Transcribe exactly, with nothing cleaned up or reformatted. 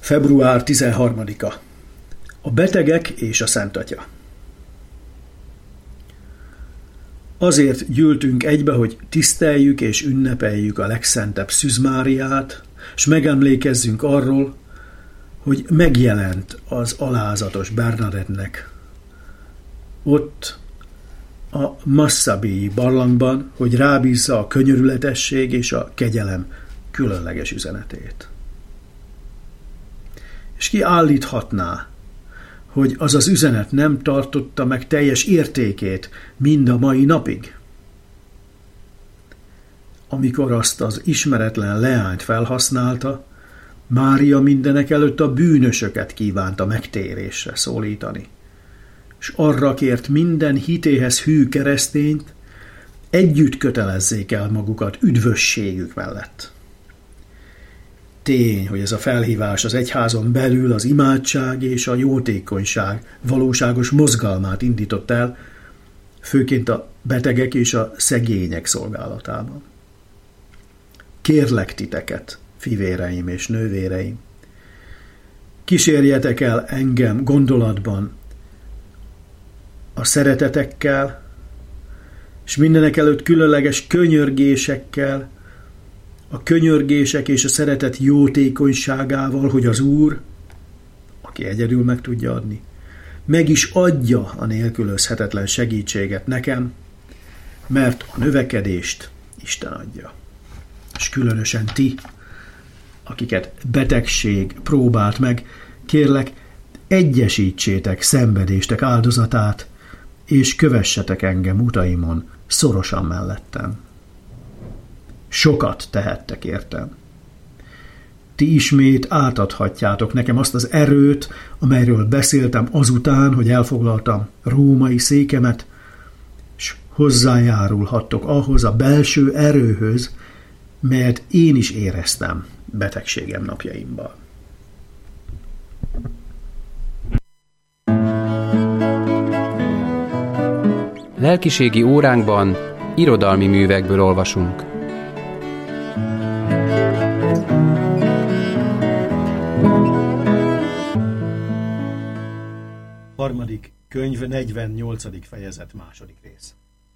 február tizenharmadika. A betegek és a Szentatya. Azért gyűltünk egybe, hogy tiszteljük és ünnepeljük a legszentebb Szűzmáriát, s megemlékezzünk arról, hogy megjelent az alázatos Bernadettnek ott a Massabíi barlangban, hogy rábízza a könyörületesség és a kegyelem különleges üzenetét. És ki állíthatná, hogy az az üzenet nem tartotta meg teljes értékét mind a mai napig? Amikor azt az ismeretlen leányt felhasználta, Mária mindenek előtt a bűnösöket kívánta megtérésre szólítani, és arra kért minden hitéhez hű keresztényt, együtt kötelezzék el magukat üdvösségük mellett. Tény, hogy ez a felhívás az egyházon belül az imádság és a jótékonyság valóságos mozgalmát indított el, főként a betegek és a szegények szolgálatában. Kérlek titeket, fivéreim és nővéreim, kísérjetek el engem gondolatban a szeretetekkel, és mindenek előtt különleges könyörgésekkel, a könyörgések és a szeretet jótékonyságával, hogy az Úr, aki egyedül meg tudja adni, meg is adja a nélkülözhetetlen segítséget nekem, mert a növekedést Isten adja. És különösen ti, akiket betegség próbált meg, kérlek, egyesítsétek szenvedéstek áldozatát, és kövessetek engem utaimon szorosan mellettem. Sokat tehettek értem. Ti ismét átadhatjátok nekem azt az erőt, amelyről beszéltem azután, hogy elfoglaltam római székemet, és hozzájárulhattok ahhoz a belső erőhöz, melyet én is éreztem betegségem napjaimban. Lelkiségi óránkban irodalmi művekből olvasunk. Harmadik könyv, negyvennyolcadik fejezet, második rész.